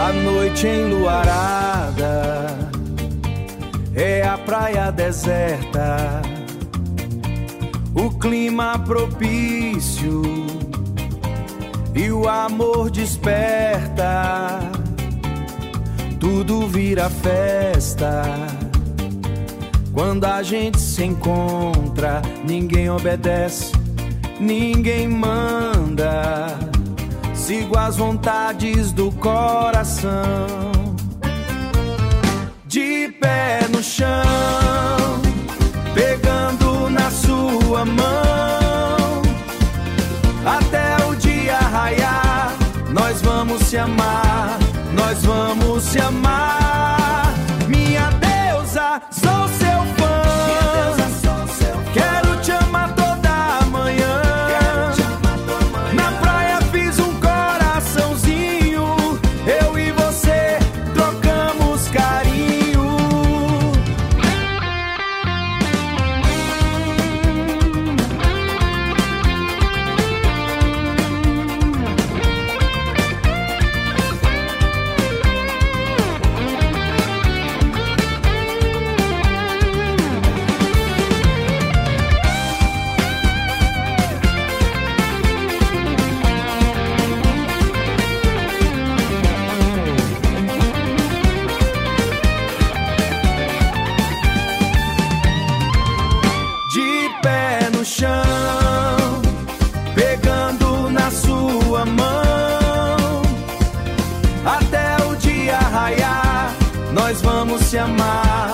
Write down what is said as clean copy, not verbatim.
A noite enluarada é a praia deserta, o clima propício e o amor desperta. Tudo vira festa quando a gente se encontra. Ninguém obedece, ninguém manda, sigo as vontades do coração. De pé no chão, pegando na sua mão, até o dia raiar, nós vamos se amar, nós vamos se amar. Minha deusa, sou seu fã, quero te amar toda manhã. Na praia fiz um coraçãozinho, eu e você trocamos carinho. De pé no chão, pegando na sua mão, até o dia raiar, nós vamos se amar,